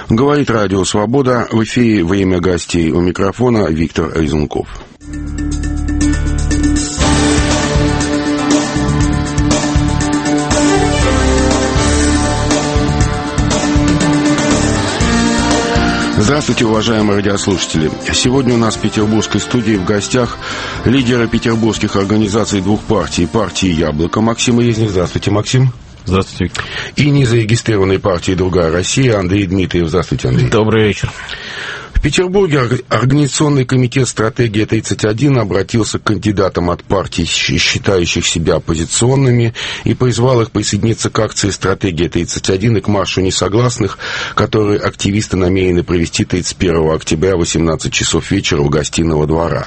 Говорит Радио Свобода. В эфире «Время гостей». У микрофона Виктор Резунков. Здравствуйте, уважаемые радиослушатели. Сегодня у нас в петербургской студии в гостях лидеры петербургских организаций двух партий. Партии «Яблоко» Максим Резник. Здравствуйте, Максим. Здравствуйте, Виктор. И незарегистрированной партии «Другая Россия» Андрей Дмитриев. Здравствуйте, Андрей. Добрый вечер. В Петербурге Организационный комитет «Стратегия-31» обратился к кандидатам от партий, считающих себя оппозиционными, и призвал их присоединиться к акции «Стратегия-31» и к маршу несогласных, который активисты намерены провести 31 октября в 18 часов вечера у Гостиного двора.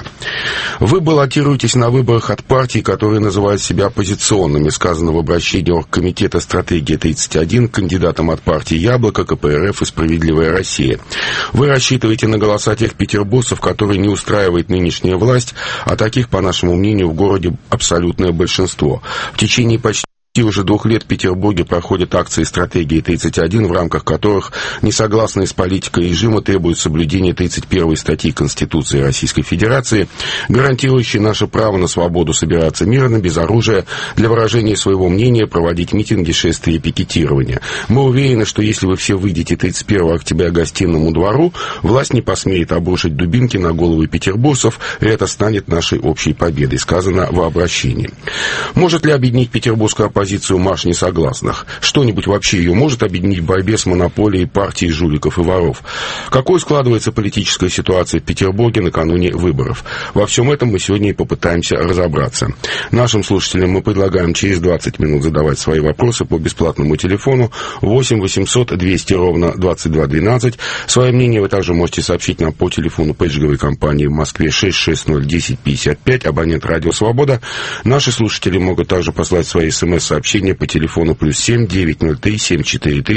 Вы баллотируетесь на выборах от партий, которые называют себя оппозиционными, сказано в обращении Оргкомитета «Стратегия-31» к кандидатам от партии «Яблоко», КПРФ и «Справедливая Россия». Вы рассчитываете на голоса тех петербуржцев, которые не устраивает нынешняя власть, а таких, по нашему мнению, в городе абсолютное большинство. В течение почти уже 2 лет в Петербурге проходят акции «Стратегии-31», в рамках которых несогласные с политикой режима требуют соблюдения 31 статьи Конституции Российской Федерации, гарантирующей наше право на свободу собираться мирно, без оружия, для выражения своего мнения, проводить митинги, шествия и пикетирования. Мы уверены, что если вы все выйдете 31 октября к Гостиному двору, власть не посмеет обрушить дубинки на головы петербуржцев, и это станет нашей общей победой, сказано в обращении. Может ли объединить петербургскую оппозицию марш несогласных? Что-нибудь вообще ее может объединить в борьбе с монополией партии жуликов и воров? Какой складывается политическая ситуация в Петербурге накануне выборов? Во всем этом мы сегодня и попытаемся разобраться. Нашим слушателям мы предлагаем через 20 минут задавать свои вопросы по бесплатному телефону 8 800 200 ровно 2212. Свое мнение вы также можете сообщить нам по телефону пейджговой компании в Москве 660 10 55, абонент «Радио Свобода». Наши слушатели могут также послать свои смс-сообщения по телефону +7 903 743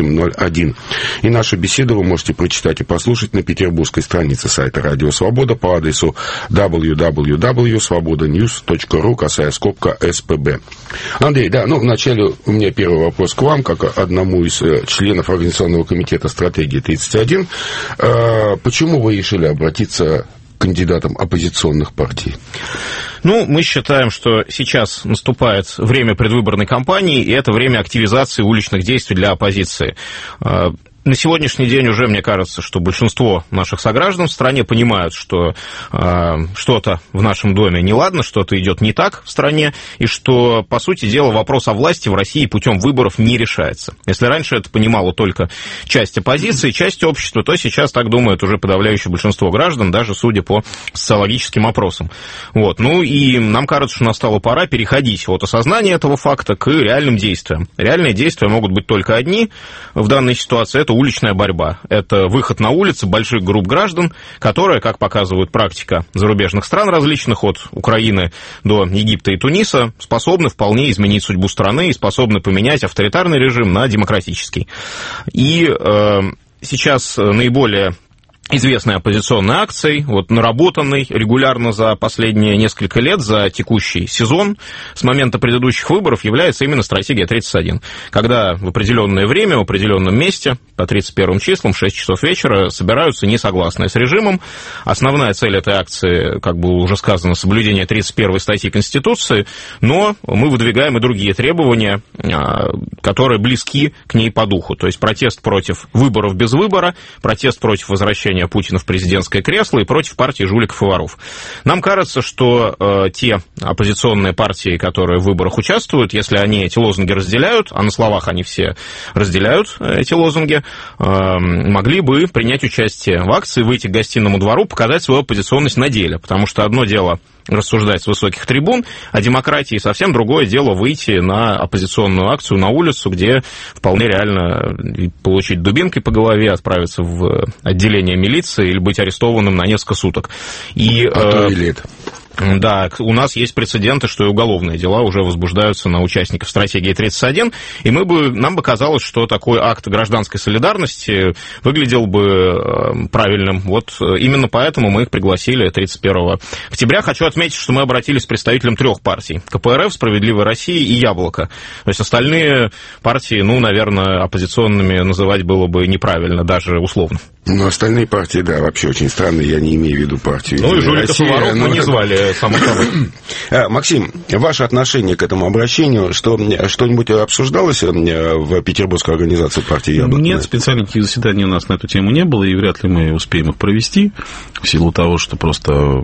2801. И нашу беседу вы можете прочитать и послушать на петербургской странице сайта «Радио Свобода» по адресу www.svobodanews.ru, касая скобка СПБ. Андрей, вначале у меня первый вопрос к вам, как одному из членов Организационного комитета «Стратегия-31». Почему вы решили обратиться к кандидатам оппозиционных партий? Мы считаем, что сейчас наступает время предвыборной кампании, и это время активизации уличных действий для оппозиции. На сегодняшний день уже, мне кажется, что большинство наших сограждан в стране понимают, что что-то в нашем доме неладно, что-то идет не так в стране, и что, по сути дела, вопрос о власти в России путем выборов не решается. Если раньше это понимало только часть оппозиции, часть общества, то сейчас так думает уже подавляющее большинство граждан, даже судя по социологическим опросам. И нам кажется, что настала пора переходить от осознания этого факта к реальным действиям. Реальные действия могут быть только одни в данной ситуации. Это уличная борьба. Это выход на улицы больших групп граждан, которые, как показывает практика зарубежных стран различных, от Украины до Египта и Туниса, способны вполне изменить судьбу страны и способны поменять авторитарный режим на демократический. И сейчас наиболее известной оппозиционной акцией, наработанной регулярно за последние несколько лет, за текущий сезон, с момента предыдущих выборов, является именно «Стратегия-31», когда в определенное время, в определенном месте, по 31 числам, в 6 часов вечера, собираются несогласные с режимом. Основная цель этой акции, как было уже сказано, соблюдение 31 статьи Конституции, но мы выдвигаем и другие требования, которые близки к ней по духу. То есть протест против выборов без выбора, протест против возвращения Путина в президентское кресло и против партии жуликов и воров. Нам кажется, что те оппозиционные партии, которые в выборах участвуют, если они эти лозунги разделяют, а на словах они все разделяют эти лозунги, могли бы принять участие в акции, выйти к Гостиному двору, показать свою оппозиционность на деле. Потому что одно дело рассуждать с высоких трибун о демократии, совсем другое дело выйти на оппозиционную акцию на улицу, где вполне реально получить дубинкой по голове, отправиться в отделение милиции или быть арестованным на несколько суток. А то и лет. Да, у нас есть прецеденты, что и уголовные дела уже возбуждаются на участников стратегии 31, и нам бы казалось, что такой акт гражданской солидарности выглядел бы правильным. Вот именно поэтому мы их пригласили 31 октября. Хочу отметить, что мы обратились к представителям 3 партий: КПРФ, «Справедливая Россия» и «Яблоко». То есть остальные партии, наверное, оппозиционными называть было бы неправильно, даже условно. Но остальные партии, да, вообще очень странные, я не имею в виду партию. И жуликов и воров мы не звали, само собой. Максим, ваше отношение к этому обращению, что-нибудь обсуждалось в Петербургской организации партии «Яблоко»? Нет, специальных заседаний у нас на эту тему не было, и вряд ли мы успеем их провести, в силу того, что просто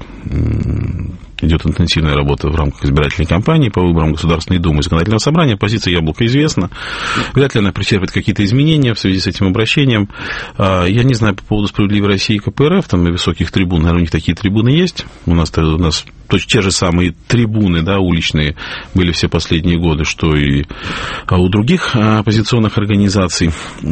идет интенсивная работа в рамках избирательной кампании по выборам Государственной Думы и Законодательного собрания. Позиция «Яблоко» известна. Вряд ли она претерпит какие-то изменения в связи с этим обращением. Я не знаю по поводу «Справедливой России» и КПРФ, там на высоких трибун, наверное, у них такие трибуны есть. У нас те же самые трибуны, да, уличные были все последние годы, что и у других оппозиционных организаций.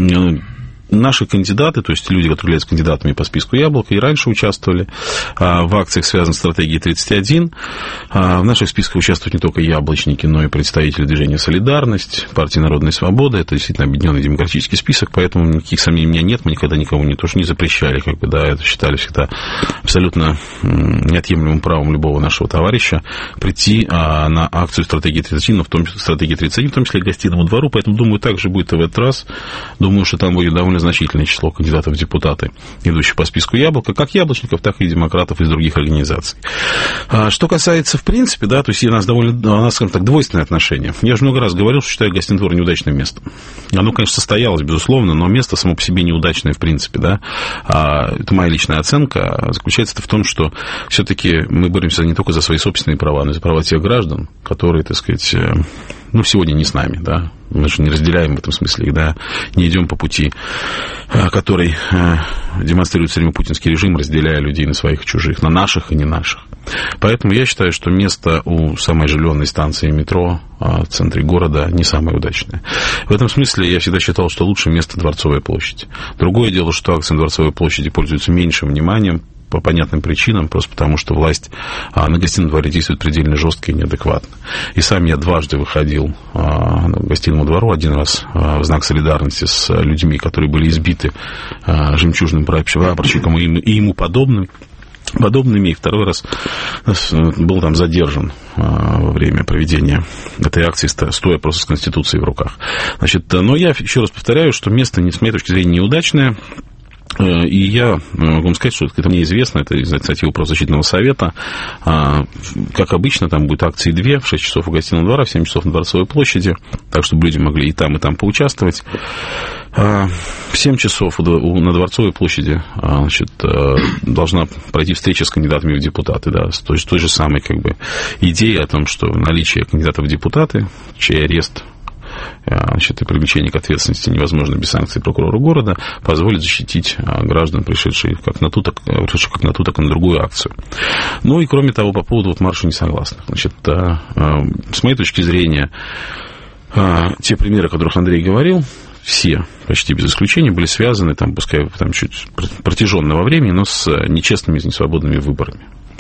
Наши кандидаты, то есть люди, которые являются кандидатами по списку «Яблоко», и раньше участвовали в акциях, связанных с стратегией 31. В наших списках участвуют не только яблочники, но и представители движения «Солидарность», партии «Народная свобода». Это действительно объединенный демократический список, поэтому никаких сомнений у меня нет. Мы никогда никому тоже не запрещали, это считали всегда абсолютно неотъемлемым правом любого нашего товарища прийти на акцию стратегии 31, в том числе к Гостиному двору. Поэтому, думаю, так же будет и в этот раз. Думаю, что там будет довольно значительное число кандидатов в депутаты, идущих по списку «Яблоко», как яблочников, так и демократов из других организаций. Что касается, в принципе, да, то есть у нас, скажем так, двойственное отношение. Я же много раз говорил, что считаю Гостиный двор неудачным местом. Оно, конечно, состоялось, безусловно, но место само по себе неудачное, в принципе, да. Это моя личная оценка. Заключается в том, что все-таки мы боремся не только за свои собственные права, но и за права тех граждан, которые, так сказать, сегодня не с нами, да. Мы же не разделяем в этом смысле их, да, не идем по пути, который демонстрирует все время путинский режим, разделяя людей на своих и чужих, на наших и не наших. Поэтому я считаю, что место у самой оживленной станции метро в центре города не самое удачное. В этом смысле я всегда считал, что лучшее место Дворцовая площадь. Другое дело, что акции на Дворцовой площади пользуются меньшим вниманием, по понятным причинам, просто потому что власть на Гостином дворе действует предельно жестко и неадекватно. И сам я дважды выходил к Гостиному двору, один раз в знак солидарности с людьми, которые были избиты жемчужным прапорщиком и ему подобными, и второй раз был там задержан во время проведения этой акции, стоя просто с Конституцией в руках. Но я еще раз повторяю, что место, с моей точки зрения, неудачное. И я могу вам сказать, что это мне известно, это инициатива правозащитного совета. Как обычно, там будет акции 2, в 6 часов у Гостиного двора, в 7 часов на Дворцовой площади, так, чтобы люди могли и там поучаствовать. В 7 часов на Дворцовой площади должна пройти встреча с кандидатами в депутаты, да, с той же самой идеей о том, что наличие кандидатов в депутаты, чей арест и привлечение к ответственности невозможно без санкций прокурора города, позволит защитить граждан, пришедших как на ту, так и на другую акцию. И кроме того, по поводу марша несогласных. С моей точки зрения, те примеры, о которых Андрей говорил, все, почти без исключения, были связаны, пускай чуть протяженно во времени, но с нечестными, несвободными выборами.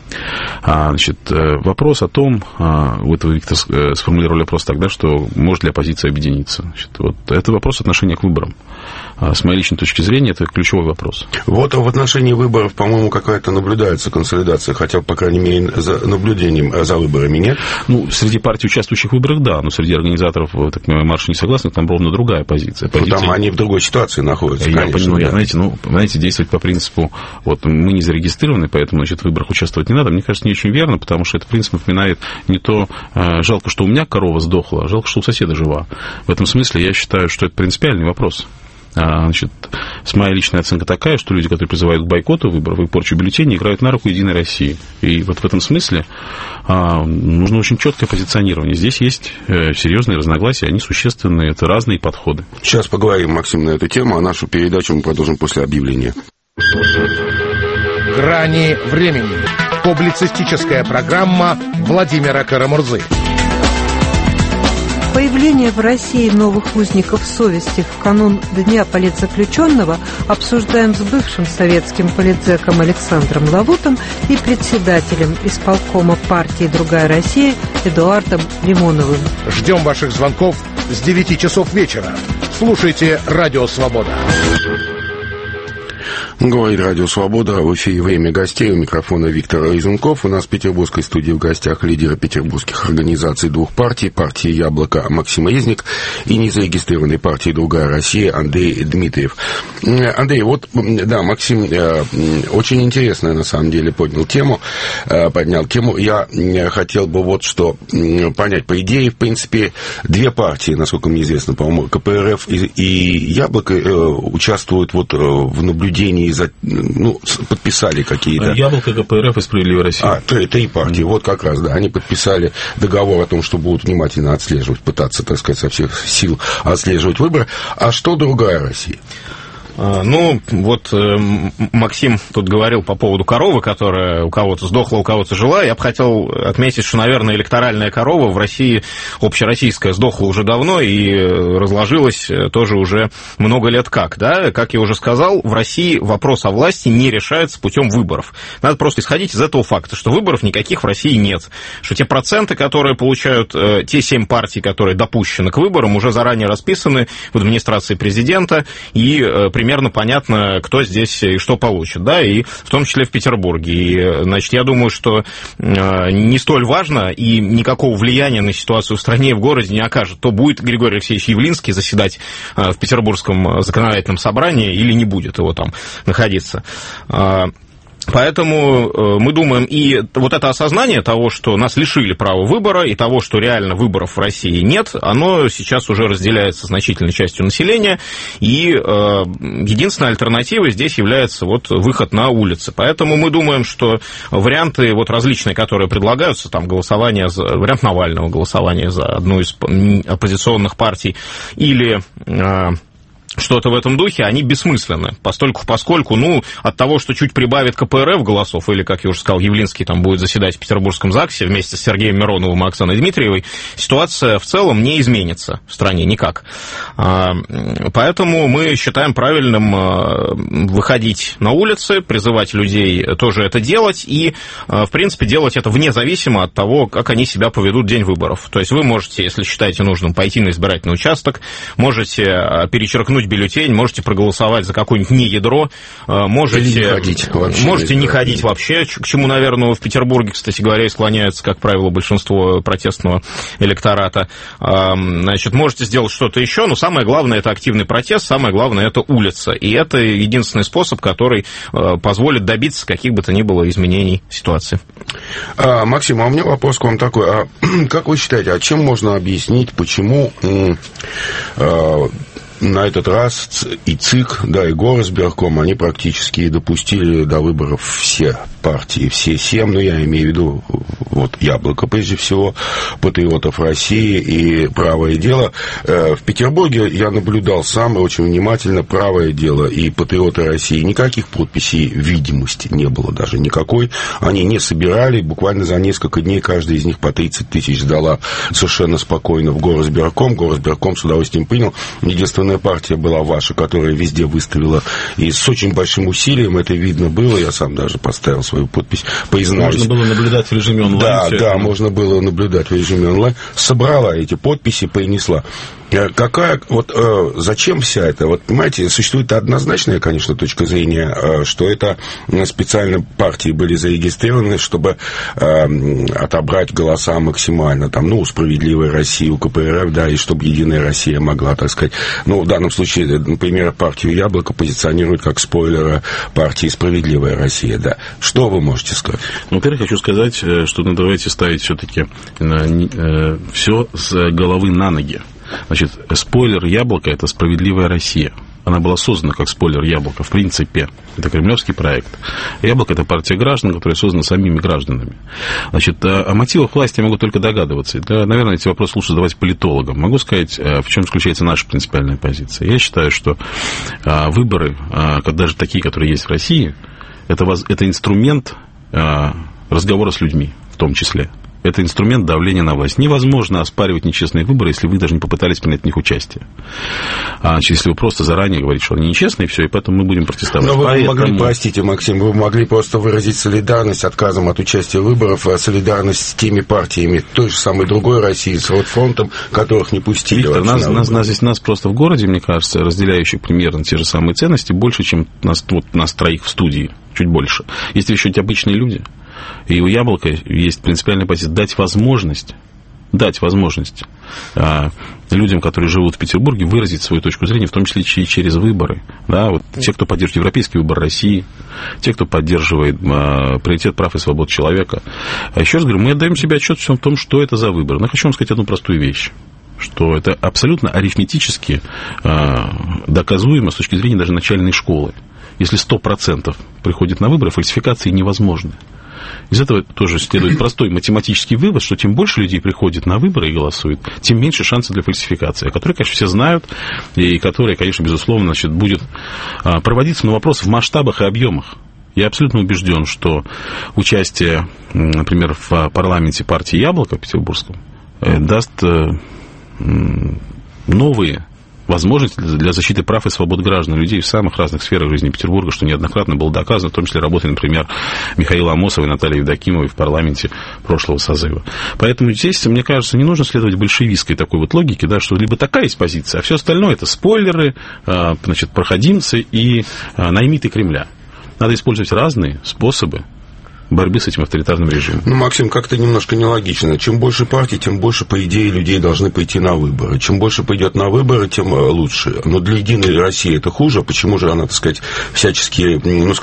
Вопрос о том, вы, Виктор, сформулировали вопрос тогда, что может ли оппозиция объединиться. Это вопрос отношения к выборам. С моей личной точки зрения, это ключевой вопрос. В отношении выборов, по-моему, какая-то наблюдается консолидация, хотя, по крайней мере, за наблюдением за выборами нет. Среди партий, участвующих в выборах, да, но среди организаторов марша несогласных там ровно другая позиция. Там они в другой ситуации находятся, я конечно. Понимаю, знаете, действовать по принципу, мы не зарегистрированы, поэтому, в выборах участвовать не надо, мне кажется, не очень верно, потому что это, в принципе, напоминает не то, жалко, что у меня корова сдохла, а жалко, что у соседа жива. В этом смысле я считаю, что это принципиальный вопрос. Моя личная оценка такая, что люди, которые призывают к бойкоту выборов и порчу бюллетеней, играют на руку Единой России. И в этом смысле нужно очень четкое позиционирование. Здесь есть серьезные разногласия, они существенные, это разные подходы. Сейчас поговорим, Максим, на эту тему, а нашу передачу мы продолжим после объявления. «Грани времени». Публицистическая программа Владимира Карамурзы. Появление в России новых узников совести в канун Дня политзаключенного обсуждаем с бывшим советским политзеком Александром Лавутом и председателем исполкома партии «Другая Россия» Эдуардом Лимоновым. Ждем ваших звонков с 9 часов вечера. Слушайте «Радио Свобода». Говорит Радио Свобода. В эфире «Время гостей». У микрофона Виктор Разумков. У нас в петербургской студии в гостях лидеры петербургских организаций двух партий. Партии «Яблоко» Максим Резник и незарегистрированной партии «Другая Россия» Андрей Дмитриев. Андрей, вот, да, Максим очень интересно, на самом деле, поднял тему. Я хотел бы вот что понять. По идее, в принципе, две партии, насколько мне известно, по-моему, КПРФ и «Яблоко» участвуют вот в наблюдении подписали какие-то... «Яблоко», КПРФ и «Справедливая Россия». Три партии, вот как раз, да. Они подписали договор о том, что будут внимательно отслеживать, пытаться, так сказать, со всех сил отслеживать выборы. А что «Другая Россия»? Максим тут говорил по поводу коровы, которая у кого-то сдохла, у кого-то жила. Я бы хотел отметить, что, наверное, электоральная корова в России, общероссийская, сдохла уже давно и разложилась тоже уже много лет как. Да? Как я уже сказал, в России вопрос о власти не решается путем выборов. Надо просто исходить из этого факта, что выборов никаких в России нет. Что те проценты, которые получают те 7 партий, которые допущены к выборам, уже заранее расписаны в администрации президента, и примерно понятно, кто здесь и что получит, да, и в том числе в Петербурге. И, значит, я думаю, что не столь важно и никакого влияния на ситуацию в стране и в городе не окажет, то будет Григорий Алексеевич Явлинский заседать в Петербургском законодательном собрании или не будет его там находиться. Поэтому мы думаем, и вот это осознание того, что нас лишили права выбора, и того, что реально выборов в России нет, оно сейчас уже разделяется значительной частью населения, и единственной альтернативой здесь является вот выход на улицы. Поэтому мы думаем, что варианты вот различные, которые предлагаются, там голосование вариант Навального, голосование за одну из оппозиционных партий, или... что-то в этом духе, они бессмысленны, поскольку, от того, что чуть прибавит КПРФ голосов, или, как я уже сказал, Явлинский там будет заседать в Петербургском ЗАГСе вместе с Сергеем Мироновым и Оксаной Дмитриевой, ситуация в целом не изменится в стране никак. Поэтому мы считаем правильным выходить на улицы, призывать людей тоже это делать, и, в принципе, делать это вне зависимости от того, как они себя поведут в день выборов. То есть вы можете, если считаете нужным, пойти на избирательный участок, можете перечеркнуть бюллетень, можете проголосовать за какое-нибудь неядро, можете не ходить вообще, к чему, наверное, в Петербурге, кстати говоря, и склоняются, как правило, большинство протестного электората. Значит, можете сделать что-то еще, но самое главное — это активный протест, самое главное — это улица. И это единственный способ, который позволит добиться каких бы то ни было изменений ситуации. Максим, а у меня вопрос к вам такой. Как вы считаете, чем можно объяснить, почему... на этот раз и ЦИК, да, и Горосберком, они практически допустили до выборов все партии, все 7, я имею в виду вот «Яблоко», прежде всего, «Патриотов России» и «Правое дело». В Петербурге я наблюдал сам очень внимательно «Правое дело» и «Патриоты России». Никаких подписей видимости не было даже никакой. Они не собирали, буквально за несколько дней каждая из них по 30 тысяч сдала совершенно спокойно в Горосберком. Горосберком с удовольствием принял. Единственная партия была ваша, которая везде выставила, и с очень большим усилием это видно было. Я сам даже поставил свою подпись, признаюсь. Можно было наблюдать в режиме онлайн. Да, можно было наблюдать в режиме онлайн. Собрала эти подписи, принесла. Зачем вся это? Вот, понимаете, существует однозначная, конечно, точка зрения, что это специально партии были зарегистрированы, чтобы отобрать голоса максимально, у «Справедливой России», у КПРФ, да, и чтобы «Единая Россия» могла, так сказать, в данном случае, например, партию «Яблоко» позиционируют как спойлера партии «Справедливая Россия», да. Что вы можете сказать? Во-первых, хочу сказать, что давайте ставить все-таки все с головы на ноги. Значит, спойлер «Яблоко» — это «Справедливая Россия». Она была создана как спойлер «Яблоко», в принципе. Это кремлевский проект. «Яблоко» — это партия граждан, которая создана самими гражданами. Значит, о мотивах власти я могу только догадываться. Наверное, эти вопросы лучше задавать политологам. Могу сказать, в чем заключается наша принципиальная позиция. Я считаю, что выборы, даже такие, которые есть в России, это инструмент разговора с людьми, в том числе. Это инструмент давления на власть. Невозможно оспаривать нечестные выборы, если вы даже не попытались принять в них участие. Если вы просто заранее говорите, что они нечестные, все, и поэтому мы будем протестовать. Но вы могли, простите, Максим, вы могли просто выразить солидарность отказом от участия в выборах, солидарность с теми партиями той же самой другой России, с Ротфронтом, которых не пустили. Виктор, нас просто в городе, мне кажется, разделяющих примерно те же самые ценности, больше, чем нас троих в студии, чуть больше. Есть еще эти обычные люди. И у Яблока есть принципиальная позиция дать возможность людям, которые живут в Петербурге, выразить свою точку зрения, в том числе и через выборы. Да, вот те, кто поддерживает европейский выбор России, те, кто поддерживает приоритет прав и свобод человека. А еще раз говорю, мы отдаем себе отчет в том, что это за выборы. Но я хочу вам сказать одну простую вещь, что это абсолютно арифметически доказуемо с точки зрения даже начальной школы. Если 100% приходит на выборы, фальсификации невозможны. Из этого тоже следует простой математический вывод, что чем больше людей приходит на выборы и голосует, тем меньше шансов для фальсификации, которые, конечно, все знают, и которые, конечно, безусловно, будет проводиться на вопрос в масштабах и объемах. Я абсолютно убежден, что участие, например, в парламенте партии «Яблоко» петербургском даст новые возможности для защиты прав и свобод граждан, людей в самых разных сферах жизни Петербурга, что неоднократно было доказано, в том числе работой, например, Михаила Амосова и Натальи Евдокимовой в парламенте прошлого созыва. Поэтому здесь, мне кажется, не нужно следовать большевистской такой вот логике, да, что либо такая есть позиция, а все остальное это спойлеры, проходимцы и наймиты Кремля. Надо использовать разные способы борьбы с этим авторитарным режимом. Максим, как-то немножко нелогично. Чем больше партий, тем больше, по идее, людей должны пойти на выборы. Чем больше пойдет на выборы, тем лучше. Но для «Единой России» это хуже. Почему же она, так сказать, всячески,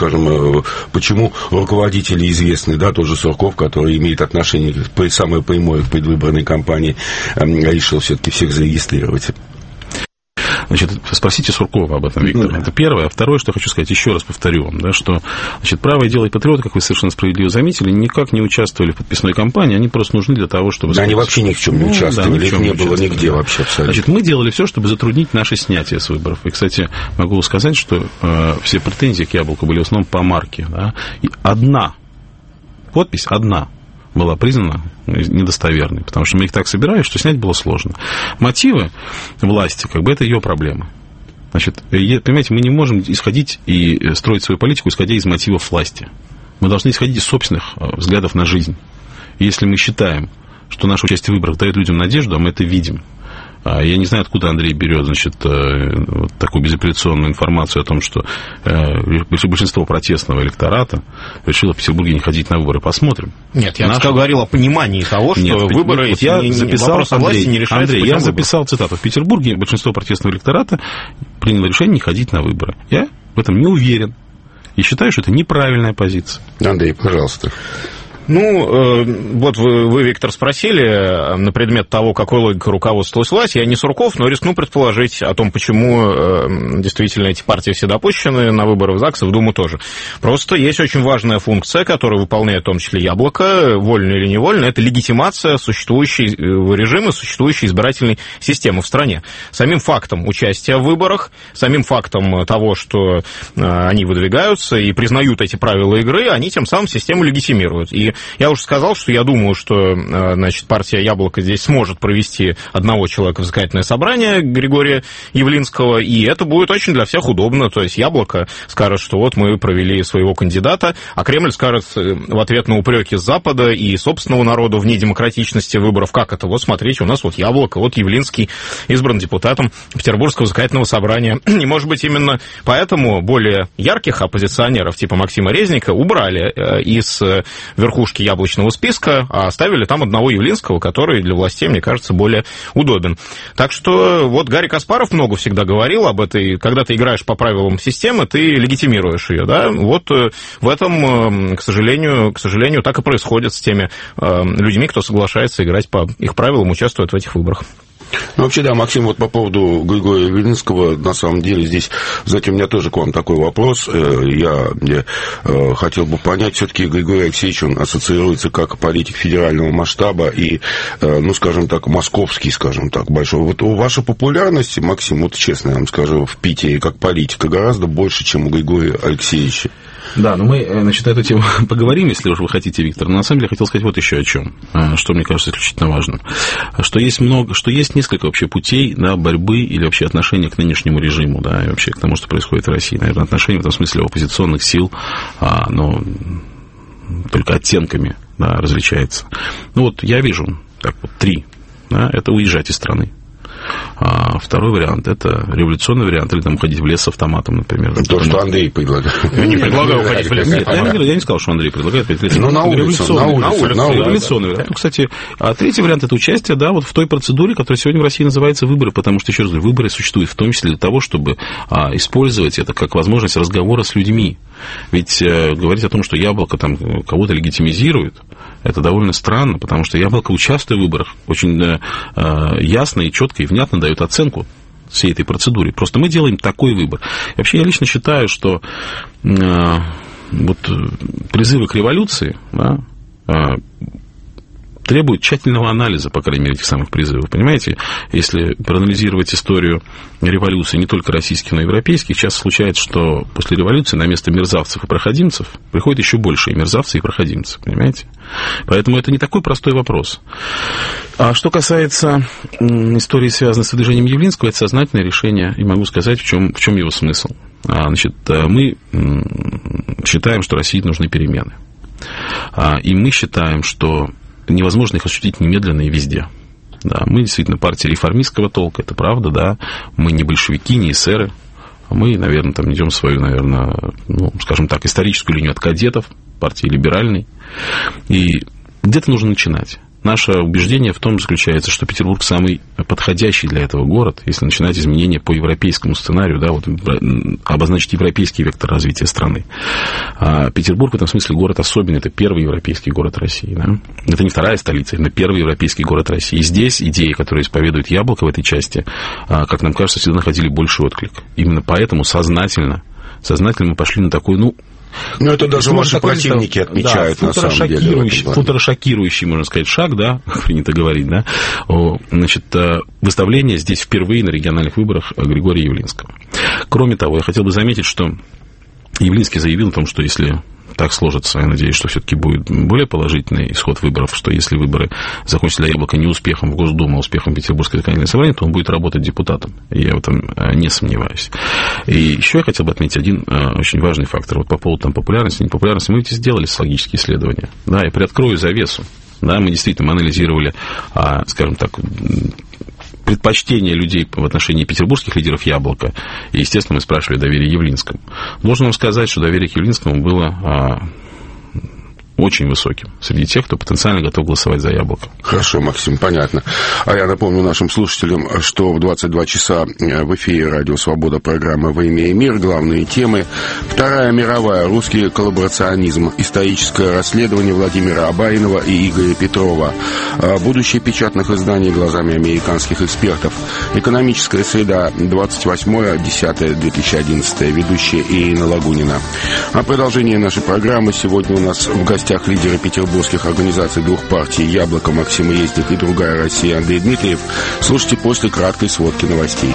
почему руководители известны, да, тот же Сурков, который имеет отношение самое прямое к предвыборной кампании, решил все-таки всех зарегистрировать? Значит, спросите Суркова об этом, Виктор. Это первое. А второе, что хочу сказать, еще раз повторю вам, да, что «Правое дело» и «Патриоты», как вы совершенно справедливо заметили, никак не участвовали в подписной кампании, они просто нужны для того, чтобы... Да, они вообще ни в чем не участвовали, их не было нигде вообще абсолютно. Значит, мы делали все, чтобы затруднить наше снятие с выборов. И, кстати, могу сказать, что все претензии к «Яблоку» были в основном по марке. Да, и подпись была признана недостоверной, потому что мы их так собирали, что снять было сложно. Мотивы власти, это ее проблема. Значит, понимаете, мы не можем исходить и строить свою политику, исходя из мотивов власти. Мы должны исходить из собственных взглядов на жизнь. И если мы считаем, что наше участие в выборах дает людям надежду, а мы это видим. Я не знаю, откуда Андрей берет, вот такую безапелляционную информацию о том, что большинство протестного электората решило в Петербурге не ходить на выборы. Посмотрим. Нет, я говорил о понимании того, что выборы, вопрос о власти не решается. Андрей, я записал цитату. В Петербурге большинство протестного электората приняло решение не ходить на выборы. Я в этом не уверен. И считаю, что это неправильная позиция. Андрей, пожалуйста. Вот вы, Виктор, спросили на предмет того, какой логикой руководствовалась власть. Я не Сурков, но рискну предположить о том, почему действительно эти партии все допущены на выборы в ЗАГС и в Думу тоже. Просто есть очень важная функция, которую выполняет в том числе «Яблоко», вольно или невольно, это легитимация существующего режима, существующей избирательной системы в стране. Самим фактом участия в выборах, самим фактом того, что они выдвигаются и признают эти правила игры, они тем самым систему легитимируют. И я уже сказал, что я думаю, что, партия «Яблоко» здесь сможет провести одного человека в законодательное собрание, Григория Явлинского, и это будет очень для всех удобно. То есть «Яблоко» скажет, что вот мы провели своего кандидата, а Кремль скажет в ответ на упреки с Запада и собственного народа в недемократичности выборов, как это? Вот смотрите, у нас вот «Яблоко», вот Явлинский избран депутатом Петербургского законодательного собрания. И, может быть, именно поэтому более ярких оппозиционеров типа Максима Резника убрали из верхушки яблочного списка, а оставили там одного Явлинского, который для властей, мне кажется, более удобен. Так что вот Гарри Каспаров много всегда говорил об этой, когда ты играешь по правилам системы, ты легитимируешь ее, да, вот в этом, к сожалению, так и происходит с теми людьми, кто соглашается играть по их правилам, участвует в этих выборах. Вообще, да, Максим, вот по поводу Григория Явлинского, на самом деле, здесь, знаете, у меня тоже к вам такой вопрос. Я хотел бы понять, все-таки Григорий Алексеевич, он ассоциируется как политик федерального масштаба и, скажем так, московский, большой. Вот ваша популярность, Максим, вот честно я вам скажу, в Питере как политика гораздо больше, чем у Григория Алексеевича. Да, но мы, значит, эту тему поговорим, если уж вы хотите, Виктор. Но на самом деле я хотел сказать вот еще о чем, что мне кажется исключительно важным. Что есть несколько вообще путей, да, борьбы или вообще отношения к нынешнему режиму, да, и вообще к тому, что происходит в России. Наверное, отношения в этом смысле оппозиционных сил, но только оттенками, да, различается. Ну вот я вижу так вот 3. Да, это уезжать из страны. Второй вариант – это революционный вариант, или там уходить в лес с автоматом, например. То, что Андрей предлагает. Я не предлагаю уходить в лес. Я не сказал, что Андрей предлагает. Но на улицу. Революционный вариант. Ну, кстати, третий вариант – это участие, да, вот в той процедуре, которая сегодня в России называется выборы, потому что, еще раз говорю, выборы существуют в том числе для того, чтобы использовать это как возможность разговора с людьми. Ведь говорить о том, что Яблоко там кого-то легитимизирует, это довольно странно, потому что Яблоко, участвуя в выборах, очень ясно и четко и внятно дает оценку всей этой процедуре. Просто мы делаем такой выбор. И вообще я лично считаю, что вот призывы к революции, да, требует тщательного анализа, по крайней мере, этих самых призывов. Понимаете, если проанализировать историю революции не только российских, но и европейских, часто случается, что после революции на место мерзавцев и проходимцев приходит еще больше и мерзавцев, и проходимцев. Понимаете? Поэтому это не такой простой вопрос. А что касается истории, связанной с движением Явлинского, это сознательное решение, и могу сказать, в чем его смысл. Значит, мы считаем, что России нужны перемены. И мы считаем, что невозможно их осуществить немедленно и везде. Да, мы действительно партия реформистского толка, это правда, да. Мы не большевики, не эсеры. Мы, наверное, там идем свою, наверное, скажем так, историческую линию от кадетов, партии либеральной. И где-то нужно начинать. Наше убеждение в том заключается, что Петербург самый подходящий для этого город, если начинать изменения по европейскому сценарию, да, вот, обозначить европейский вектор развития страны. Петербург в этом смысле город особенный, это первый европейский город России. Да? Это не вторая столица, это первый европейский город России. И здесь идеи, которые исповедует Яблоко в этой части, как нам кажется, всегда находили больший отклик. Именно поэтому сознательно мы пошли на такой, но это даже ваши противники отмечают, да, на самом деле. Футорошокирующий, можно сказать, шаг, да, принято говорить, да. Значит, выставление здесь впервые на региональных выборах Григория Явлинского. Кроме того, я хотел бы заметить, что Явлинский заявил о том, что если так сложится, я надеюсь, что все-таки будет более положительный исход выборов, что если выборы закончатся для Яблока не успехом в Госдуму, а успехом Петербургской законодательной собрания, то он будет работать депутатом. Я в этом не сомневаюсь. И еще я хотел бы отметить один очень важный фактор. Вот по поводу популярности, непопулярности. Мы ведь сделали социологические исследования. Да, и приоткрою завесу. Да, мы действительно анализировали, скажем так, предпочтения людей в отношении петербургских лидеров Яблока. И, естественно, мы спрашивали доверие Явлинскому. Должен вам сказать, что доверие к Явлинскому было очень высоким среди тех, кто потенциально готов голосовать за Яблоко. Хорошо, Максим, понятно. А я напомню нашим слушателям, что в 22 часа в эфире «Радио Свобода» программа «Во имя и мир». Главные темы: Вторая мировая, русский коллаборационизм, историческое расследование Владимира Абаринова и Игоря Петрова, будущее печатных изданий глазами американских экспертов, экономическая среда, 28.10.2011, ведущая Ирина Лагунина. А продолжение нашей программы сегодня у нас в гостях лидеры петербургских организаций двух партий «Яблоко» Максим Резник и «Другая Россия» Андрей Дмитриев. Слушайте после краткой сводки новостей.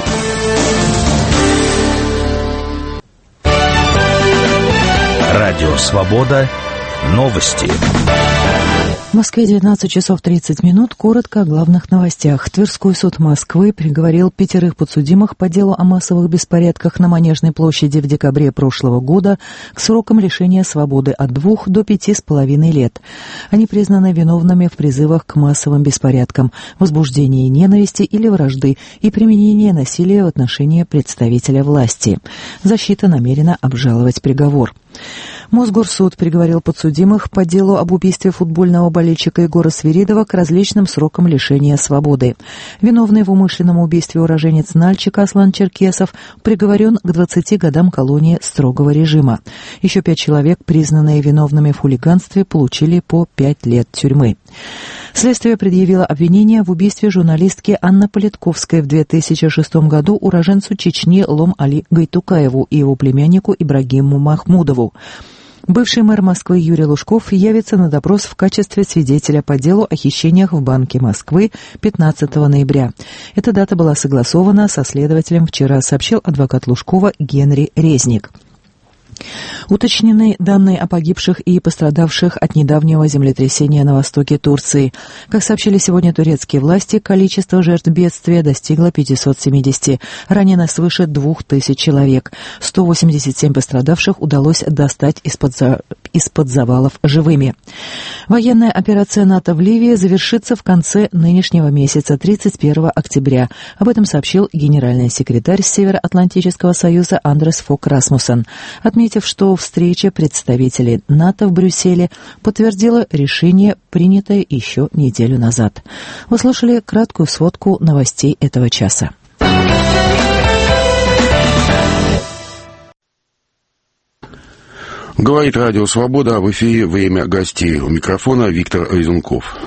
Радио «Свобода». Новости. В Москве 19 часов 30 минут. Коротко о главных новостях. Тверской суд Москвы приговорил 5 подсудимых по делу о массовых беспорядках на Манежной площади в декабре прошлого года к срокам лишения свободы от 2 до 5,5 лет. Они признаны виновными в призывах к массовым беспорядкам, возбуждении ненависти или вражды и применении насилия в отношении представителя власти. Защита намерена обжаловать приговор. Мосгорсуд приговорил подсудимых по делу об убийстве футбольного болельщика Егора Свиридова к различным срокам лишения свободы. Виновный в умышленном убийстве уроженец Нальчика Аслан Черкесов приговорен к 20 годам колонии строгого режима. Еще 5 человек, признанные виновными в хулиганстве, получили по 5 лет тюрьмы. Следствие предъявило обвинение в убийстве журналистки Анны Политковской в 2006 году уроженцу Чечни Лом-Али Гайтукаеву и его племяннику Ибрагиму Махмудову. Бывший мэр Москвы Юрий Лужков явится на допрос в качестве свидетеля по делу о хищениях в Банке Москвы 15 ноября. Эта дата была согласована со следователем вчера, сообщил адвокат Лужкова Генри Резник. Уточнены данные о погибших и пострадавших от недавнего землетрясения на востоке Турции. Как сообщили сегодня турецкие власти, количество жертв бедствия достигло 570. Ранено свыше 2000 человек. 187 пострадавших удалось достать из-под завалов живыми. Военная операция НАТО в Ливии завершится в конце нынешнего месяца, 31 октября. Об этом сообщил генеральный секретарь Североатлантического союза Андрес Фок Расмуссен, отметив, что встреча представителей НАТО в Брюсселе подтвердила решение, принятое еще неделю назад. Вы слушали краткую сводку новостей этого часа. Говорит Радио Свобода, в эфире «Время гостей». У микрофона Виктор Резунков.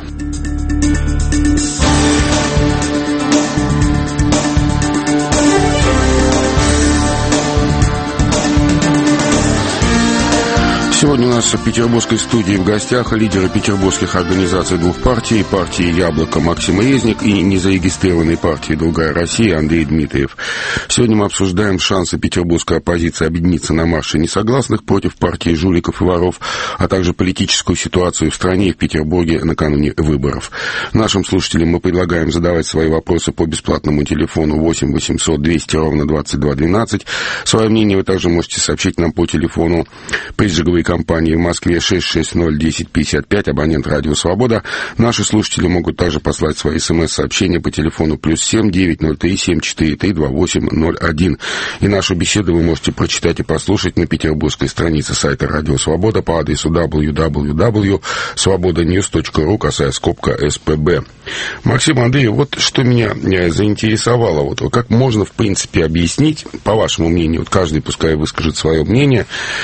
Сегодня у нас в петербургской студии в гостях лидеры петербургских организаций двух партий, партии «Яблоко» Максим Резник и незарегистрированной партии «Другая Россия» Андрей Дмитриев. Сегодня мы обсуждаем шансы петербургской оппозиции объединиться на марше несогласных против партии жуликов и воров, а также политическую ситуацию в стране и в Петербурге накануне выборов. Нашим слушателям мы предлагаем задавать свои вопросы по бесплатному телефону 8 800 200 ровно 22 12. Свое мнение вы также можете сообщить нам по телефону призыговой компании в Москве 660-1055, абонент «Радио Свобода». Наши слушатели могут также послать свои смс-сообщения по телефону +7 903 743 2801. И нашу беседу вы можете прочитать и послушать на петербургской странице сайта «Радио Свобода» по адресу www.svobodanews.ru, косая скобка СПБ. Максим, Андрей, вот что меня заинтересовало. Вот как можно, в принципе, объяснить, по вашему мнению, вот каждый пускай выскажет свое мнение,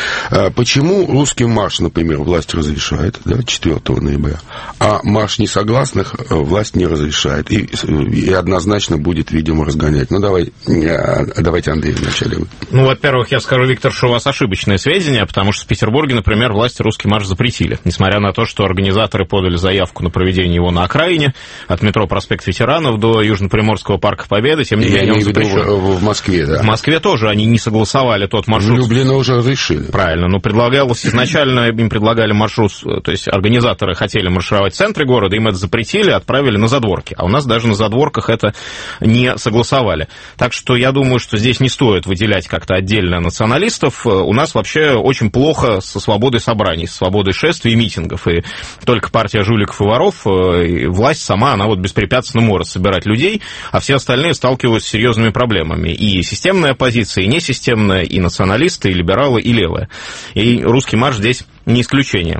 почему русский марш, например, власть разрешает, да, 4 ноября, а марш несогласных власть не разрешает и однозначно будет, видимо, разгонять. Ну, давайте, Андрей, вначале. Ну, во-первых, я скажу, Виктор, что у вас ошибочные сведения, потому что в Петербурге, например, власти русский марш запретили, несмотря на то, что организаторы подали заявку на проведение его на окраине, от метро Проспект Ветеранов до Южно-Приморского парка Победы, тем не менее он запрещен. В Москве, да. В Москве тоже они не согласовали тот маршрут. В Люблино уже разрешили. Правильно, но изначально им предлагали маршрут, то есть организаторы хотели маршировать в центре города, им это запретили, отправили на задворки. А у нас даже на задворках это не согласовали. Так что я думаю, что здесь не стоит выделять как-то отдельно националистов. У нас вообще очень плохо со свободой собраний, со свободой шествий и митингов. И только партия жуликов и воров, и власть сама, она вот беспрепятственно может собирать людей, а все остальные сталкиваются с серьезными проблемами. И системная оппозиция, и несистемная, и националисты, и либералы, и левые. И русский марш здесь не исключение.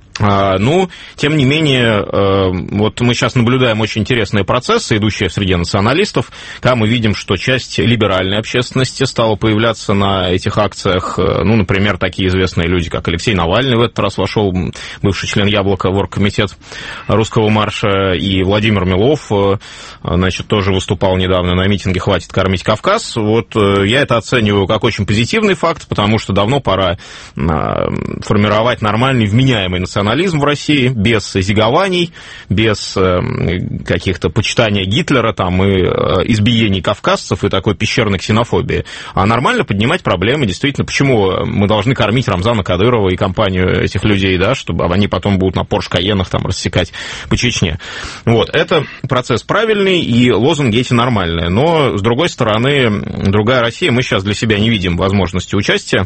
Ну, тем не менее, вот мы сейчас наблюдаем очень интересные процессы, идущие в среде националистов, когда мы видим, что часть либеральной общественности стала появляться на этих акциях. Ну, например, такие известные люди, как Алексей Навальный в этот раз вошел, бывший член «Яблока», в оргкомитет русского марша, и Владимир Милов, значит, тоже выступал недавно на митинге «Хватит кормить Кавказ». Вот я это оцениваю как очень позитивный факт, потому что давно пора формировать нормальный, вменяемый национализм в России, без зигований, без каких-то почитания Гитлера там, и избиений кавказцев и такой пещерной ксенофобии, а нормально поднимать проблемы. Действительно, почему мы должны кормить Рамзана Кадырова и компанию этих людей, да, чтобы они потом будут на Порш Кайенах там рассекать по Чечне. Вот, это процесс правильный, и лозунги эти нормальные. Но, с другой стороны, другая Россия, мы сейчас для себя не видим возможности участия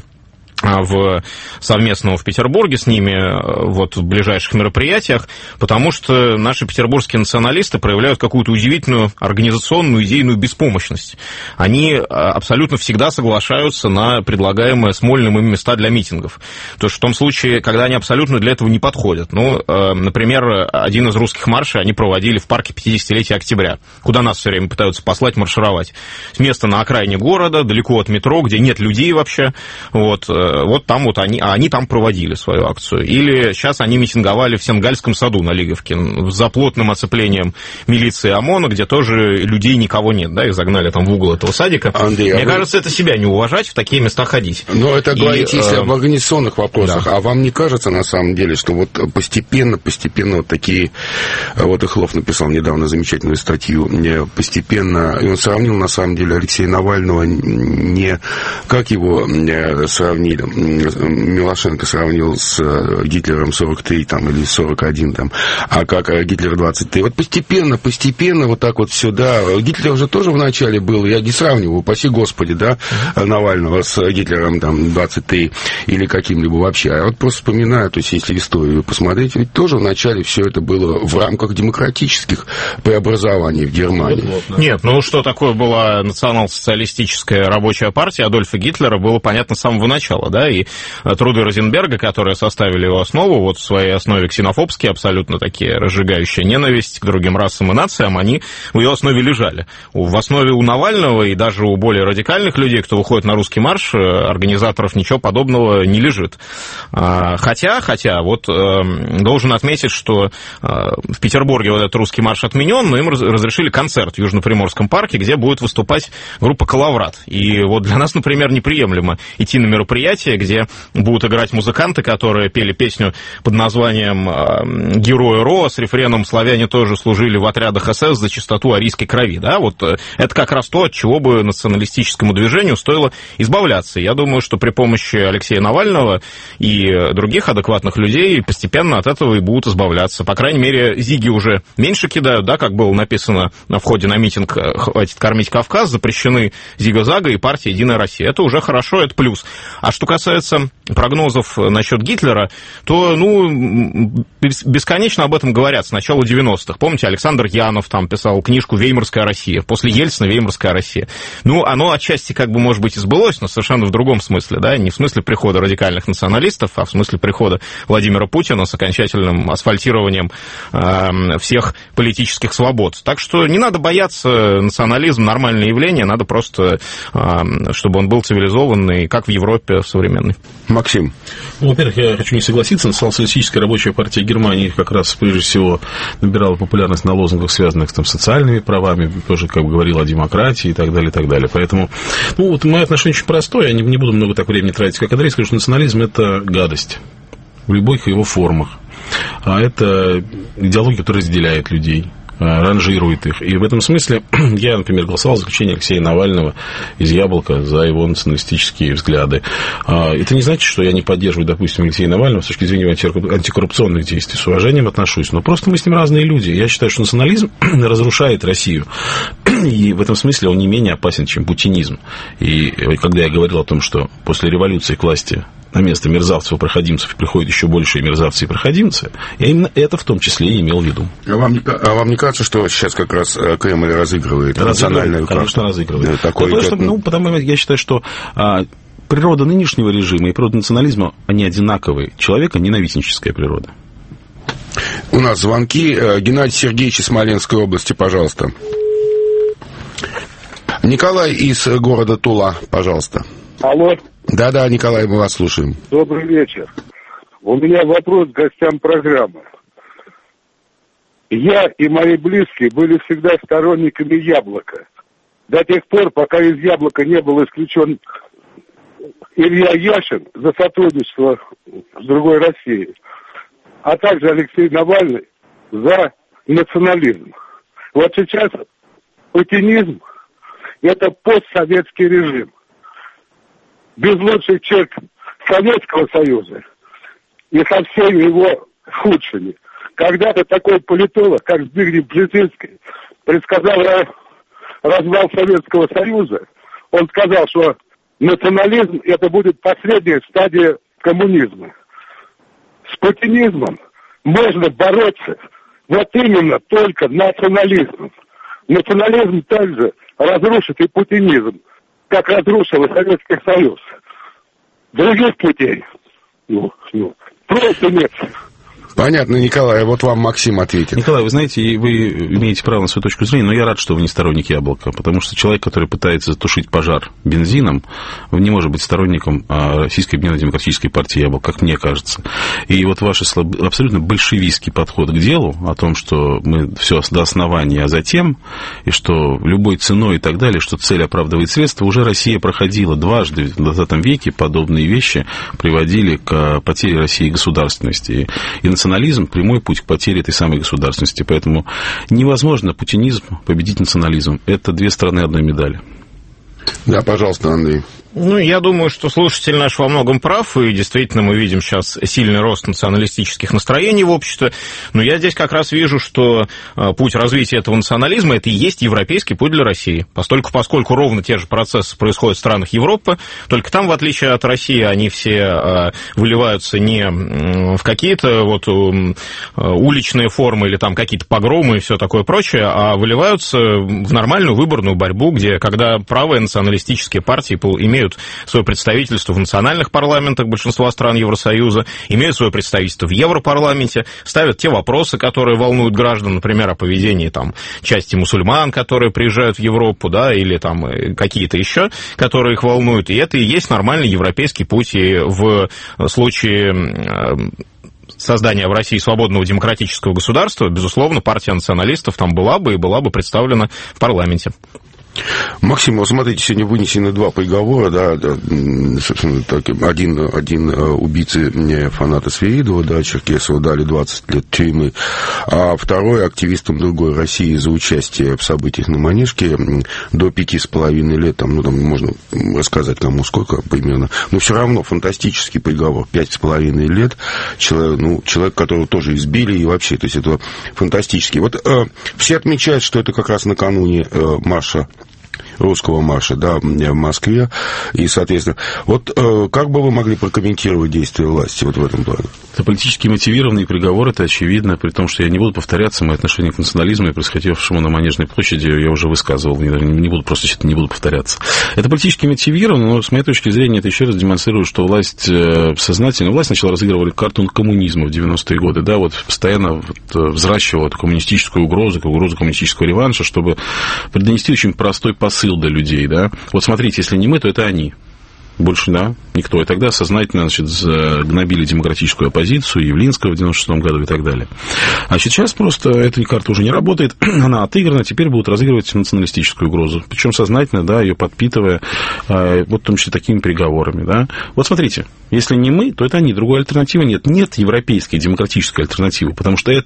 совместного в Петербурге с ними вот, в ближайших мероприятиях, потому что наши петербургские националисты проявляют какую-то удивительную организационную, идейную беспомощность. Они абсолютно всегда соглашаются на предлагаемые Смольным им места для митингов. То есть в том случае, когда они абсолютно для этого не подходят. Ну, например, один из русских маршей они проводили в парке 50-летия Октября, куда нас все время пытаются послать маршировать. С места на окраине города, далеко от метро, где нет людей вообще, вот там вот они там проводили свою акцию. Или сейчас они митинговали в Сенгальском саду на Лиговке за плотным оцеплением милиции ОМОНа, где тоже людей никого нет, да, их загнали там в угол этого садика. Андрей, мне кажется, это себя не уважать, в такие места ходить. Но это говорите, если об организационных вопросах. Да. А вам не кажется, на самом деле, что вот постепенно вот такие... Вот Ихлов написал недавно замечательную статью. Постепенно... И он сравнил, на самом деле, Алексея Навального не... Как его сравнили? Милошенко сравнил с Гитлером 43 там, или 41, там, а как Гитлер 23. Вот постепенно, вот так вот все, да. Гитлер же тоже вначале был, я не сравниваю, упаси Господи, да, Навального с Гитлером там 23 или каким-либо вообще. А вот просто вспоминаю, то есть если историю посмотреть, ведь тоже вначале все это было в рамках демократических преобразований в Германии. Нет, ну что такое была национал-социалистическая рабочая партия Адольфа Гитлера, было понятно с самого начала, да, и труды Розенберга, которые составили его основу, вот в своей основе ксенофобские, абсолютно такие, разжигающие ненависть к другим расам и нациям, они в ее основе лежали. В основе у Навального и даже у более радикальных людей, кто выходит на русский марш, организаторов ничего подобного не лежит. Хотя, вот должен отметить, что в Петербурге вот этот русский марш отменен, но им разрешили концерт в Южно-Приморском парке, где будет выступать группа «Калаврат». И вот для нас, например, неприемлемо идти на мероприятие, где будут играть музыканты, которые пели песню под названием «Герои РО» с рефреном «Славяне тоже служили в отрядах СС за чистоту арийской крови». Да? Вот это как раз то, от чего бы националистическому движению стоило избавляться. Я думаю, что при помощи Алексея Навального и других адекватных людей постепенно от этого и будут избавляться. По крайней мере, зиги уже меньше кидают, да, как было написано на входе на митинг «Хватит кормить Кавказ», запрещены зига-зага и партия «Единая Россия». Это уже хорошо, это плюс. А что касается прогнозов насчет Гитлера, то, бесконечно об этом говорят с начала 90-х. Помните, Александр Янов там писал книжку «Веймарская Россия», после Ельцина «Веймарская Россия». Оно отчасти может быть и сбылось, но совершенно в другом смысле, да, не в смысле прихода радикальных националистов, а в смысле прихода Владимира Путина с окончательным асфальтированием всех политических свобод. Так что не надо бояться, национализм — нормальное явление, надо просто, чтобы он был цивилизованный, как в Европе современной. Максим. Во-первых, я хочу не согласиться, Национал-социалистическая рабочая партия Германии как раз, прежде всего, набирала популярность на лозунгах, связанных с социальными правами, тоже, как бы говорил, о демократии и так далее, и так далее. Поэтому, мое отношение очень простое, я не буду много так времени тратить, как Андрей, скажу, что национализм — это гадость в любых его формах. А это идеология, которая разделяет людей, ранжирует их. И в этом смысле я, например, голосовал за заключение Алексея Навального из «Яблока» за его националистические взгляды. Это не значит, что я не поддерживаю, допустим, Алексея Навального с точки зрения антикоррупционных действий. С уважением отношусь. Но просто мы с ним разные люди. Я считаю, что национализм разрушает Россию. И в этом смысле он не менее опасен, чем путинизм. И когда я говорил о том, что после революции к власти на место мерзавцев и проходимцев приходят еще большие мерзавцы и проходимцы, я именно это в том числе и имел в виду. А вам не кажется, что сейчас как раз Кремль разыгрывает национальную карту? Конечно, разыгрывает. Потому я считаю, что природа нынешнего режима и природа национализма, они одинаковые. Человеконенавистническая природа. У нас звонки. Геннадий Сергеевич из Смоленской области, пожалуйста. Николай из города Тула, пожалуйста. Алло. Да, Николай, мы вас слушаем. Добрый вечер. У меня вопрос к гостям программы. Я и мои близкие были всегда сторонниками «Яблока». До тех пор, пока из «Яблока» не был исключен Илья Яшин за сотрудничество с другой Россией, а также Алексей Навальный за национализм. Вот сейчас путинизм – это постсоветский режим. Без лучших черт Советского Союза и со всеми его худшими. Когда-то такой политолог, как Збигнев Бжезинский, предсказал развал Советского Союза. Он сказал, что национализм – это будет последняя стадия коммунизма. С путинизмом можно бороться вот именно только национализмом. Национализм также разрушит и путинизм, как разрушил Советский Союз. Других путей просто нет. Понятно, Николай, вот вам Максим ответит. Николай, вы знаете, вы имеете право на свою точку зрения, но я рад, что вы не сторонник «Яблока», потому что человек, который пытается затушить пожар бензином, не может быть сторонником Российской Объединенной Демократической партии «Яблоко», как мне кажется. И вот ваш абсолютно большевистский подход к делу, о том, что мы все до основания, а затем, и что любой ценой и так далее, что цель оправдывает средства, уже Россия проходила дважды в 20 веке, подобные вещи приводили к потере России государственности. И национализм – прямой путь к потере этой самой государственности. Поэтому невозможно путинизм победить национализм. Это две стороны одной медали. Да, пожалуйста, Андрей. Ну, я думаю, что слушатель наш во многом прав, и действительно мы видим сейчас сильный рост националистических настроений в обществе, но я здесь как раз вижу, что путь развития этого национализма – это и есть европейский путь для России, поскольку ровно те же процессы происходят в странах Европы, только там, в отличие от России, они все выливаются не в какие-то вот уличные формы или там какие-то погромы и все такое прочее, а выливаются в нормальную выборную борьбу, где, когда правые националистические партии имеют свое представительство в национальных парламентах большинства стран Евросоюза, имеют свое представительство в Европарламенте, ставят те вопросы, которые волнуют граждан, например, о поведении там, части мусульман, которые приезжают в Европу, да, или там какие-то еще, которые их волнуют. И это и есть нормальный европейский путь. И в случае создания в России свободного демократического государства, безусловно, партия националистов там была бы представлена в парламенте. Максим, вот смотрите, сегодня вынесены два приговора, да, собственно, один убийце фаната Свиридова, да, Черкесова, дали 20 лет тюрьмы, а второй активистам другой России за участие в событиях на Манежке до 5,5 лет, там можно рассказать кому сколько примерно, но все равно фантастический приговор, 5,5 лет, человек, которого тоже избили, и вообще, то есть это фантастический. Вот все отмечают, что это как раз накануне русского марша, да, в Москве, и, соответственно, вот как бы вы могли прокомментировать действия власти вот в этом плане? Это политически мотивированный приговор, это очевидно, при том, что я не буду повторяться, мое отношение к национализму и происходившему на Манежной площади я уже высказывал, не буду повторяться. Это политически мотивировано, но с моей точки зрения это еще раз демонстрирует, что власть сначала разыгрывала карту коммунизма в 90-е годы, да, вот постоянно взращивала эту коммунистическую угрозу коммунистического реванша, чтобы донести очень простой посыл до людей, да. Вот смотрите, если не мы, то это они. Больше, да, никто. И тогда сознательно, гнобили демократическую оппозицию, Явлинского в 96-м году и так далее. А сейчас просто эта карта уже не работает, она отыграна, теперь будут разыгрывать националистическую угрозу. Причем сознательно, да, ее подпитывая, вот в том числе такими приговорами, да. Вот смотрите, если не мы, то это они, другой альтернативы нет. Нет европейской демократической альтернативы, потому что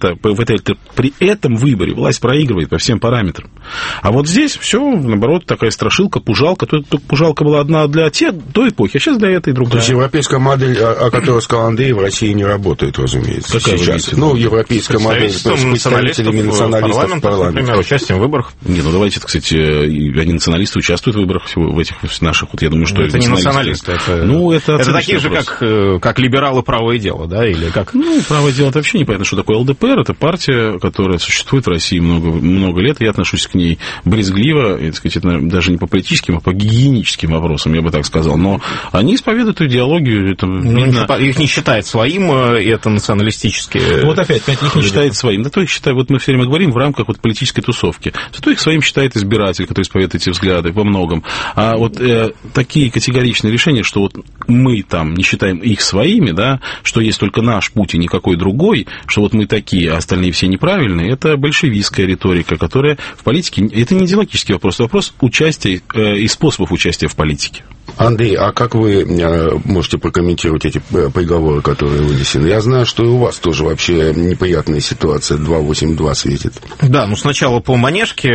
при этом выборе власть проигрывает по всем параметрам. А вот здесь все, наоборот, такая страшилка, пужалка. Только пужалка была одна для той эпохи, а сейчас для этой другая. То есть европейская модель, о которой сказал Андрей, в России не работает, разумеется. Какая сейчас? Европейская модель с представителями националистов в парламенте. Например, участием в выборах. Не, давайте, кстати, они националисты участвуют в выборах в этих наших, вот я думаю, что это не националисты. Это такие же, как либералы «Правое дело», да, или как? «Правое дело» — это вообще непонятно, что такое ЛДПР. Это партия, которая существует в России много лет, и я отношусь к ней брезгливо, и, так сказать, это даже не по политическим, а по гигиеническим вопросам, я бы так сказал. Но они исповедуют идеологию. Их не считает своим, и это националистические... Вот опять их не считает своим. Да то их считает, вот мы все время говорим в рамках вот политической тусовки. Зато их своим считает избиратель, который исповедует эти взгляды во многом. А вот такие категоричные решения, что вот мы там не считаем их своими, да, что есть только наш путь и никакой другой, что вот мы такие, а остальные все неправильные, это большевистская риторика, которая в политике... Это не идеологический вопрос, это вопрос участия и способов участия в политике. Андрей, а как вы можете прокомментировать эти приговоры, которые вынесены? Я знаю, что и у вас тоже вообще неприятная ситуация, 282 светит. Да, сначала по Манежке,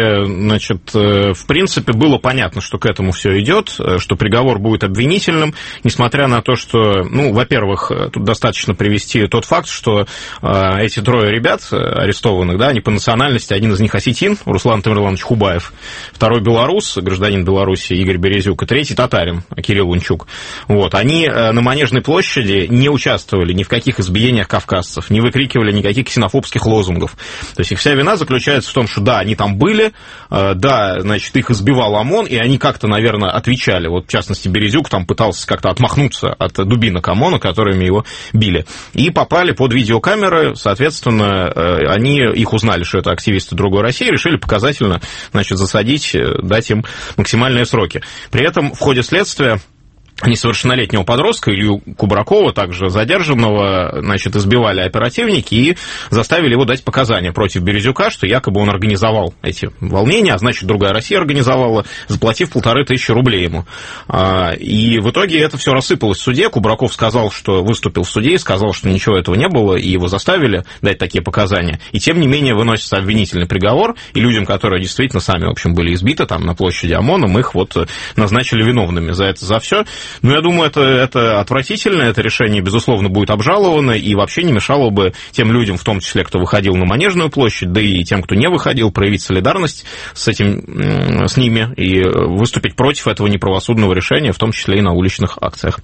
в принципе, было понятно, что к этому все идет, что приговор будет обвинительным, несмотря на то, что, во-первых, тут достаточно привести тот факт, что эти трое ребят арестованных, да, они по национальности, один из них осетин, Руслан Тамерланович Хубаев, второй белорус, гражданин Беларуси Игорь Березюк, и третий татарин Кирилл Лунчук. Вот. Они на Манежной площади не участвовали ни в каких избиениях кавказцев, не выкрикивали никаких ксенофобских лозунгов. То есть их вся вина заключается в том, что да, они там были, да, их избивал ОМОН, и они как-то, наверное, отвечали. Вот, в частности, Березюк там пытался как-то отмахнуться от дубинок ОМОНа, которыми его били. И попали под видеокамеры, соответственно, они их узнали, что это активисты другой России, решили показательно, засадить, дать им максимальные сроки. При этом в ходе следствия несовершеннолетнего подростка Илью Кубракова, также задержанного, значит, избивали оперативники и заставили его дать показания против Березюка, что якобы он организовал эти волнения, а значит, другая Россия организовала, заплатив 1500 рублей ему. И в итоге это все рассыпалось в суде. Кубраков сказал, что выступил в суде и сказал, что ничего этого не было, и его заставили дать такие показания. И тем не менее выносится обвинительный приговор, и людям, которые действительно сами, в общем, были избиты там на площади ОМОНом, их вот назначили виновными за это, за все. Ну, я думаю, это отвратительно, это решение, безусловно, будет обжаловано, и вообще не мешало бы тем людям, в том числе, кто выходил на Манежную площадь, да и тем, кто не выходил, проявить солидарность с ними и выступить против этого неправосудного решения, в том числе и на уличных акциях.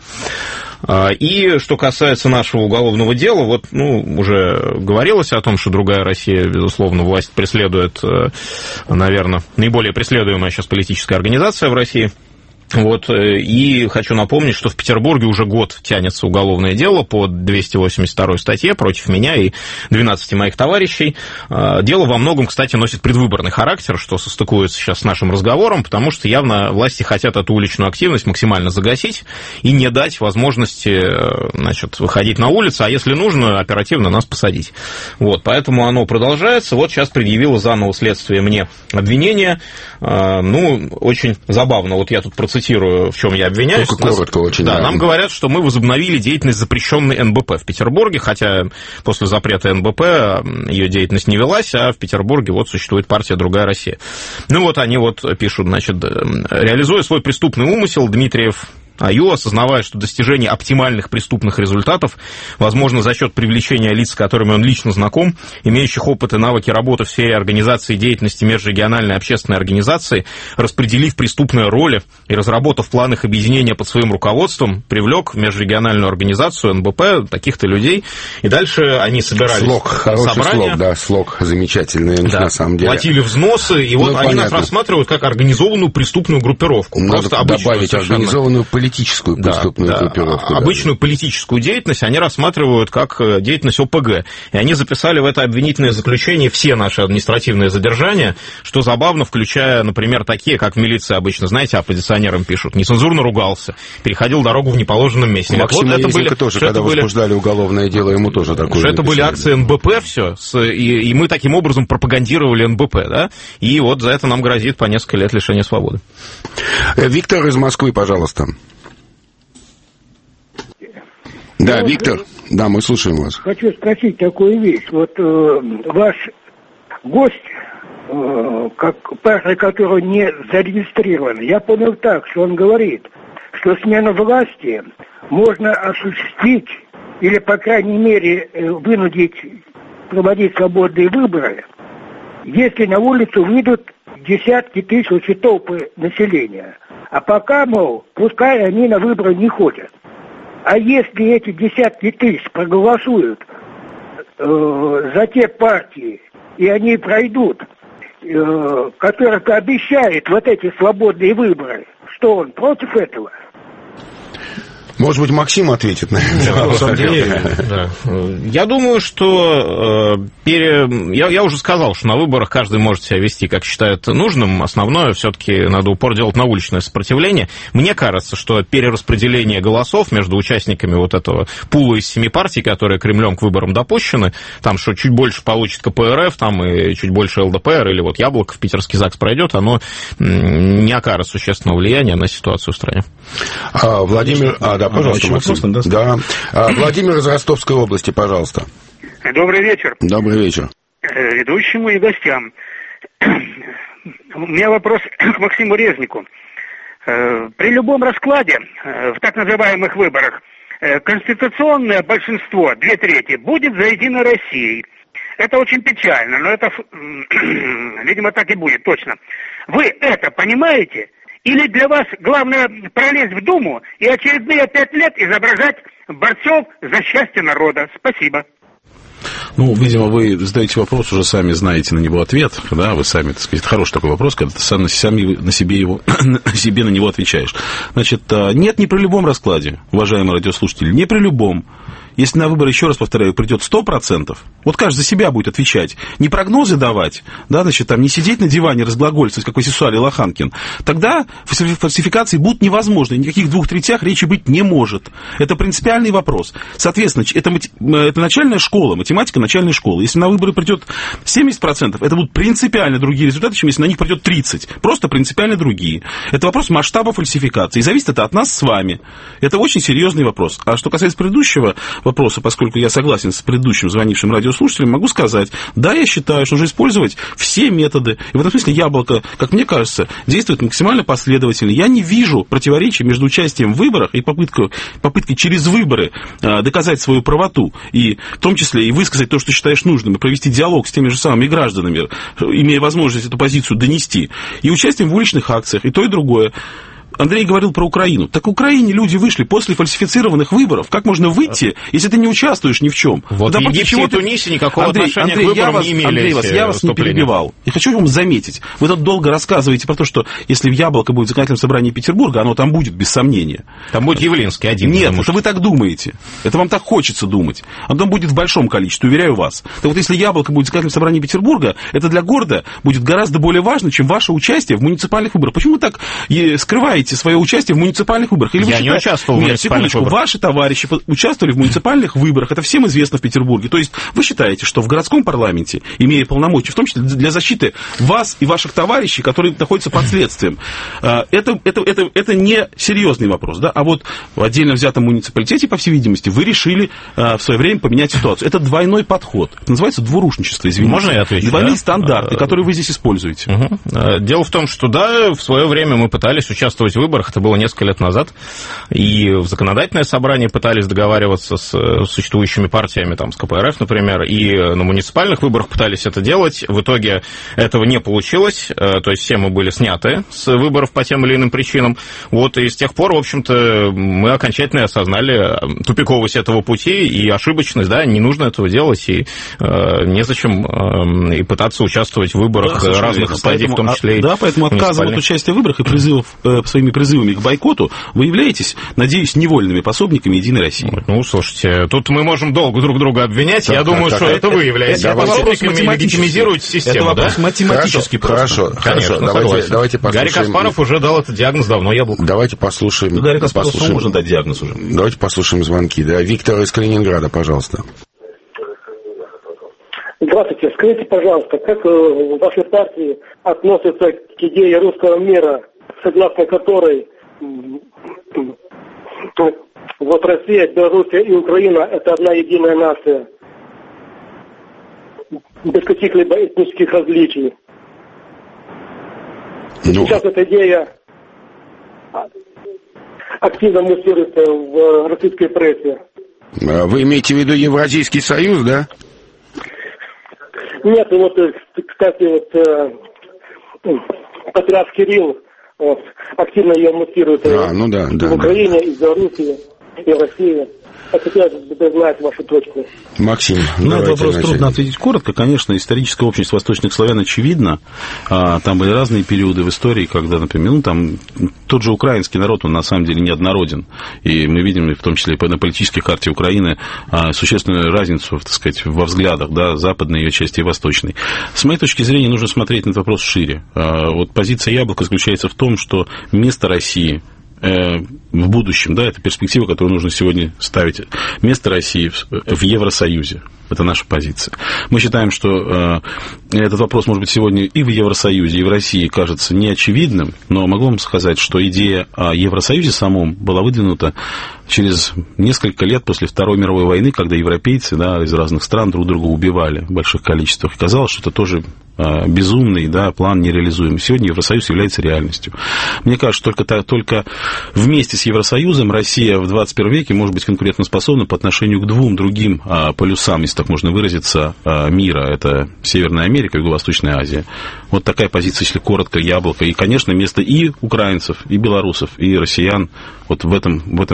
И что касается нашего уголовного дела, вот, уже говорилось о том, что другая Россия, безусловно, власть преследует, наверное, наиболее преследуемая сейчас политическая организация в России. Вот, и хочу напомнить, что в Петербурге уже год тянется уголовное дело по 282 статье против меня и 12 моих товарищей. Дело во многом, кстати, носит предвыборный характер, что состыкуется сейчас с нашим разговором, потому что явно власти хотят эту уличную активность максимально загасить и не дать возможности, значит, выходить на улицу, а если нужно, оперативно нас посадить. Вот, поэтому оно продолжается. Вот сейчас предъявило заново следствие мне обвинение. Очень забавно. Вот я тут процитирую, в чем я обвиняюсь. Только коротко, очень. Да, нам говорят, что мы возобновили деятельность запрещенной НБП в Петербурге, хотя после запрета НБП ее деятельность не велась, а в Петербурге вот существует партия «Другая Россия». Они пишут, значит, реализуя свой преступный умысел, Дмитриев АЮ, осознавая, что достижение оптимальных преступных результатов возможно за счет привлечения лиц, с которыми он лично знаком, имеющих опыт и навыки работы в сфере организации деятельности межрегиональной общественной организации, распределив преступные роли и разработав планы их объединения под своим руководством, привлек в межрегиональную организацию НБП таких-то людей. И дальше они собирались хороший собрания. Слог замечательный, на самом деле. Платили взносы, и вот они нас рассматривают как организованную преступную группировку. Надо просто добавить организованную политическую преступную группировку. Обычную политическую деятельность они рассматривают как деятельность ОПГ. И они записали в это обвинительное заключение все наши административные задержания, что забавно, включая, например, такие, как в милиции обычно, знаете, оппозиционерам пишут, нецензурно ругался, переходил дорогу в неположенном месте. Максима Резенко тоже, когда возбуждали уголовное дело, ему тоже такое. Это были акции НБП все, и мы таким образом пропагандировали НБП, да, и вот за это нам грозит по несколько лет лишения свободы. Виктор из Москвы, пожалуйста. Да, Виктор, да, мы слушаем вас. Хочу спросить такую вещь. Вот ваш гость, партия которого не зарегистрирована, я понял так, что он говорит, что смену власти можно осуществить или, по крайней мере, вынудить проводить свободные выборы, если на улицу выйдут десятки тысяч и толпы населения. А пока, мол, пускай они на выборы не ходят. А если эти десятки тысяч проголосуют за те партии, и они пройдут, которых обещает вот эти свободные выборы, что он против этого? Может быть, Максим ответит на это. Я думаю, что я уже сказал, что на выборах каждый может себя вести, как считает нужным. Основное все-таки надо упор делать на уличное сопротивление. Мне кажется, что перераспределение голосов между участниками вот этого пула из 7 партий, которые Кремлем к выборам допущены, там что чуть больше получит КПРФ, там и чуть больше ЛДПР, или вот Яблоко в питерский ЗАГС пройдет, оно не окажет существенного влияния на ситуацию в стране. Владимир, пожалуйста, Максим. Да. Владимир из Ростовской области, пожалуйста. Добрый вечер. Добрый вечер. Ведущему и гостям. У меня вопрос к Максиму Резнику. При любом раскладе в так называемых выборах конституционное большинство, 2/3, будет за Единой Россией. Это очень печально, но это, видимо, так и будет, точно. Вы это понимаете? Или для вас главное пролезть в Думу и очередные 5 лет изображать борцов за счастье народа? Спасибо. Видимо, вы задаете вопрос, уже сами знаете на него ответ, да, вы сами, так сказать, хороший такой вопрос, когда ты сам на себе на него отвечаешь. Значит, нет, не при любом раскладе, уважаемые радиослушатели, не при любом. если на выборы, еще раз повторяю, придет 100%, вот каждый за себя будет отвечать, не прогнозы давать, да, значит, там, не сидеть на диване, разглагольствовать, как Васисуалий Лоханкин, тогда фальсификации будут невозможны, никаких 2/3 речи быть не может. Это принципиальный вопрос. Соответственно, это начальная школа, математика начальной школы. Если на выборы придет 70%, это будут принципиально другие результаты, чем если на них придет 30%. Просто принципиально другие. Это вопрос масштаба фальсификации. И зависит это от нас с вами. Это очень серьезный вопрос. А что касается предыдущего вопроса, поскольку я согласен с предыдущим звонившим радиослушателем, могу сказать, да, я считаю, что нужно использовать все методы. И в этом смысле Яблоко, как мне кажется, действует максимально последовательно. Я не вижу противоречия между участием в выборах и попыткой через выборы доказать свою правоту. И в том числе и высказать то, что считаешь нужным, и провести диалог с теми же самыми гражданами, имея возможность эту позицию донести. И участием в уличных акциях, и то, и другое. Андрей говорил про Украину. Так в Украине люди вышли после фальсифицированных выборов. Как можно выйти, если ты не участвуешь ни в чем? Вот в Египте и Тунисе никакого отношения к выборам не имели. Андрей, я вас не перебивал. И хочу вам заметить. Вы тут долго рассказываете про то, что если в Яблоко будет законодательное собрание Петербурга, оно там будет, без сомнения. Там будет Явлинский один. Нет, это вы так думаете. Это вам так хочется думать. Оно там будет в большом количестве, уверяю вас. Так вот, если Яблоко будет законодательное собрание Петербурга, это для города будет гораздо более важно, чем ваше участие в муниципальных выборах. Почему вы так скрываете свое участие в муниципальных выборах? Или я не участвовал в муниципальных выборах. Ваши товарищи участвовали в муниципальных выборах, это всем известно в Петербурге. То есть вы считаете, что в городском парламенте, имея полномочия, в том числе для защиты вас и ваших товарищей, которые находятся под следствием, это не серьезный вопрос, да? А вот в отдельно взятом муниципалитете, по всей видимости, вы решили в свое время поменять ситуацию. Это двойной подход. Это называется двурушничество, извините. Можно я отвечу? Двойные стандарты, которые вы здесь используете. Дело в том, что да, в свое время мы пытались участвовать в выборах, это было несколько лет назад, и в законодательное собрание пытались договариваться с существующими партиями, там, с КПРФ, например, и на муниципальных выборах пытались это делать. В итоге этого не получилось, то есть все мы были сняты с выборов по тем или иным причинам. Вот, и с тех пор, в общем-то, мы окончательно осознали тупиковость этого пути и ошибочность, да, не нужно этого делать, и незачем и пытаться участвовать в выборах разных стадий, в том числе и поэтому отказом от участия в выборах и своими призывами к бойкоту вы являетесь, надеюсь, невольными пособниками Единой России. Ну, слушайте, тут мы можем долго друг друга обвинять. Я думаю, что это вы являетесь пособниками и легитимизируете систему. Это вопрос математический. Хорошо. Давайте послушаем. Гарри Каспаров уже дал этот диагноз давно, Яблоко. Давайте послушаем. Гарри Каспарову можно дать диагноз уже. Давайте послушаем звонки. Да, Виктор из Калининграда, пожалуйста. Здравствуйте. Скажите, пожалуйста, как в вашей партии относятся к идее русского мира, согласно которой вот Россия, Белоруссия и Украина – это одна единая нация, без каких-либо этнических различий. Сейчас эта идея активно муссируется в российской прессе. Вы имеете в виду Евразийский союз, да? Нет, вот, кстати, патриарх Кирилл активно ее муссирует в Украине, и в Белоруссии, и в России. Хотелось бы знать вашу точку. Максим, на этот вопрос трудно ответить коротко. Конечно, историческая общность восточных славян очевидна. Там были разные периоды в истории, когда, например, там тот же украинский народ, он на самом деле неоднороден. И мы видим, в том числе и на политической карте Украины, существенную разницу, так сказать, во взглядах, да, западной ее части и восточной. С моей точки зрения, нужно смотреть на этот вопрос шире. Вот позиция Яблока заключается в том, что место России в будущем, да, это перспектива, которую нужно сегодня ставить. Место России в Евросоюзе. Это наша позиция. Мы считаем, что этот вопрос, может быть, сегодня и в Евросоюзе, и в России кажется неочевидным, но могу вам сказать, что идея о Евросоюзе самом была выдвинута через несколько лет после Второй мировой войны, когда европейцы, да, из разных стран друг друга убивали в больших количествах. И казалось, что это тоже безумный, да, план нереализуемый. Сегодня Евросоюз является реальностью. Мне кажется, только вместе с Евросоюзом Россия в 21 веке может быть конкурентоспособна по отношению к двум другим полюсам, если так можно выразиться, мира. Это Северная Америка и Юго-Восточная Азия. Вот такая позиция, если коротко, Яблоко. И, конечно, место и украинцев, и белорусов, и россиян вот в этом общем Евросоюзе.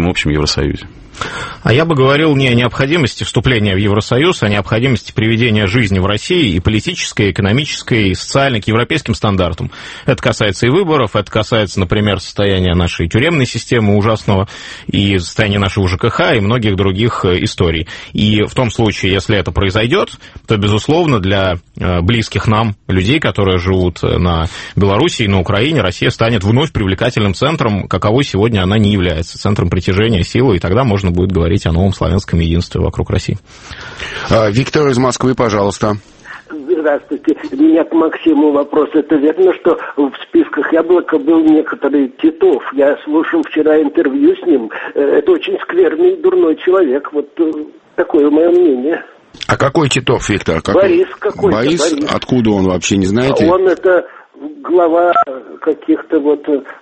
Евросоюзе. А я бы говорил не о необходимости вступления в Евросоюз, а о необходимости приведения жизни в России и политической, и экономической, и социальной к европейским стандартам. Это касается и выборов, это касается, например, состояния нашей тюремной системы ужасного, и состояния нашего ЖКХ, и многих других историй. И в том случае, если это произойдет, то, безусловно, для близких нам людей, которые живут на Беларуси и на Украине, Россия станет вновь привлекательным центром, каковой сегодня она не является, центром притяжения силы, и тогда можно будет говорить о новом славянском единстве вокруг России. Виктор из Москвы, пожалуйста. Здравствуйте. У меня к Максиму вопрос. Это верно, что в списках Яблока был некоторый Титов? Я слушал вчера интервью с ним. Это очень скверный, дурной человек. Вот такое мое мнение. А какой Титов, Виктор? Борис какой-то. Борис? Откуда он вообще, не знаете? Он это глава каких-то вот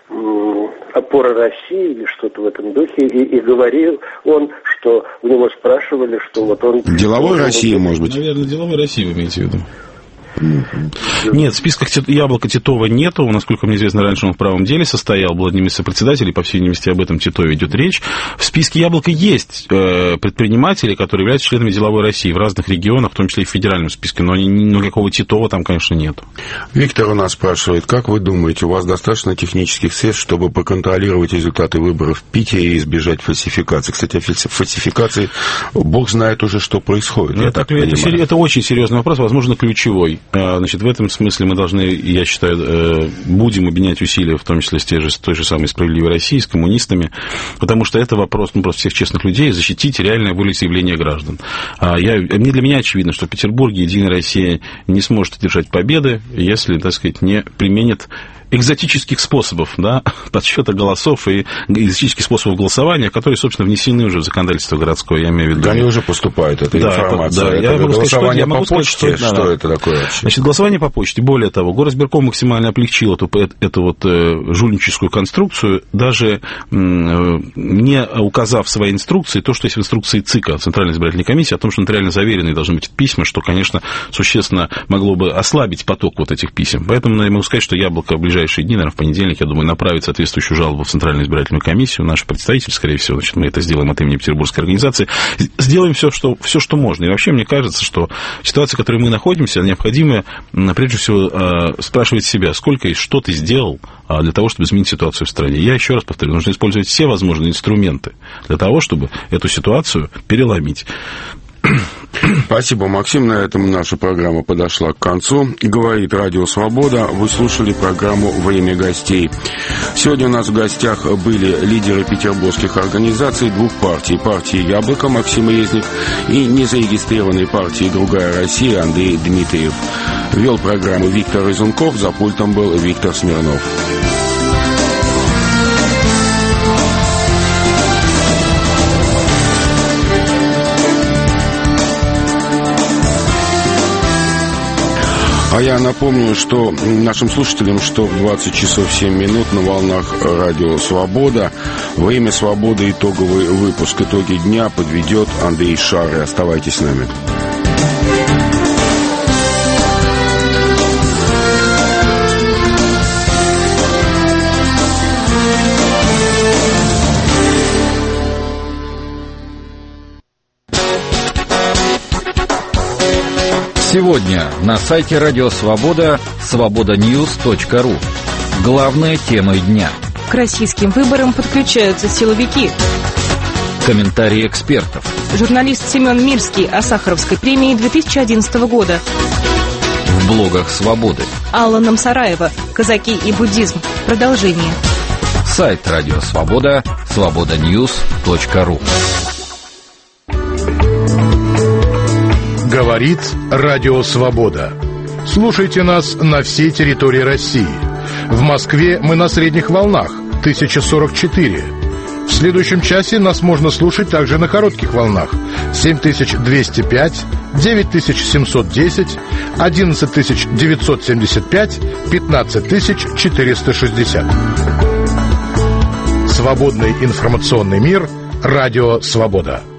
опора России или что-то в этом духе, и говорил он, что у него спрашивали, что вот он... Деловой России, может быть? Наверное, деловой России вы имеете в виду. Нет, в списках Яблока Титова нету. Насколько мне известно, раньше он в правом деле состоял, был одним из сопредседателей, по всей видимости, об этом Титове идет речь. В списке Яблока есть предприниматели, которые являются членами деловой России в разных регионах, в том числе и в федеральном списке, но никакого Титова там, конечно, нет. Виктор у нас спрашивает, как вы думаете, у вас достаточно технических средств, чтобы проконтролировать результаты выборов в Питере и избежать фальсификации? Кстати, фальсификации, бог знает уже, что происходит. Это очень серьезный вопрос, возможно, ключевой. Значит, в этом смысле мы должны, я считаю, будем объединять усилия, в том числе с той же самой «Справедливой Россией», с коммунистами, потому что это вопрос просто всех честных людей, защитить реальное волеизъявление граждан. Для меня очевидно, что в Петербурге «Единая Россия» не сможет одержать победы, если, так сказать, не применит экзотических способов, да, подсчета голосов и экзотических способов голосования, которые, собственно, внесены уже в законодательство городское, я имею в виду. Да, они уже поступают, это информация. Да, это голосование по почте, что это такое вообще? Значит, голосование по почте, более того, Горосберком максимально облегчил эту вот жульническую конструкцию, даже не указав в своей инструкции то, что есть в инструкции ЦИКа, Центральной избирательной комиссии, о том, что нотариально заверенные должны быть письма, что, конечно, существенно могло бы ослабить поток вот этих писем. Поэтому я могу сказать, что Яблоко в ближайшие дни, наверное, в понедельник, я думаю, направит соответствующую жалобу в Центральную избирательную комиссию. Наш представитель, скорее всего, значит, мы это сделаем от имени Петербургской организации. Сделаем все, что можно. И вообще, мне кажется, что в ситуации, в которой мы находимся, необходимо, прежде всего, спрашивать себя, сколько и что ты сделал для того, чтобы изменить ситуацию в стране. Я еще раз повторю, нужно использовать все возможные инструменты для того, чтобы эту ситуацию переломить. Спасибо, Максим. На этом наша программа подошла к концу. Говорит Радио Свобода. Вы слушали программу «Время гостей». Сегодня у нас в гостях были лидеры петербургских организаций двух партий. Партии «Яблоко» Максим Резник и незарегистрированной партии «Другая Россия» Андрей Дмитриев. Вел программу Виктор Изунков. За пультом был Виктор Смирнов. А я напомню, что нашим слушателям, что в 20 часов 7 минут на волнах Радио Свобода «Время свободы» итоговый выпуск «Итоги дня» подведет Андрей Шары. Оставайтесь с нами. Сегодня на сайте Радио Свобода свободаньюз.ру. Главные темы дня. К российским выборам подключаются силовики. Комментарии экспертов. Журналист Семен Мирский о Сахаровской премии 2011 года. В блогах Свободы. Алла Намсараева. Казаки и буддизм. Продолжение. Сайт Радио Свобода свободаньюз.ру. Говорит Радио Свобода. Слушайте нас на всей территории России. В Москве мы на средних волнах 1044. В следующем часе нас можно слушать также на коротких волнах 7205, 9710, 11975, 15460. Свободный информационный мир. Радио Свобода.